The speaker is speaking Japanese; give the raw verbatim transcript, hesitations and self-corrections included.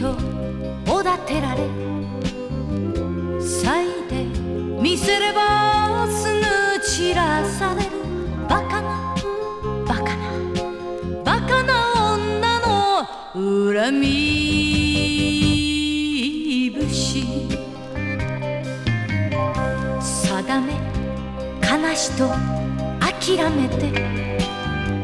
とおだてられ、咲いて見せればすぐ散らされるバカなバカなバカな女の恨み節。定め悲しと諦めて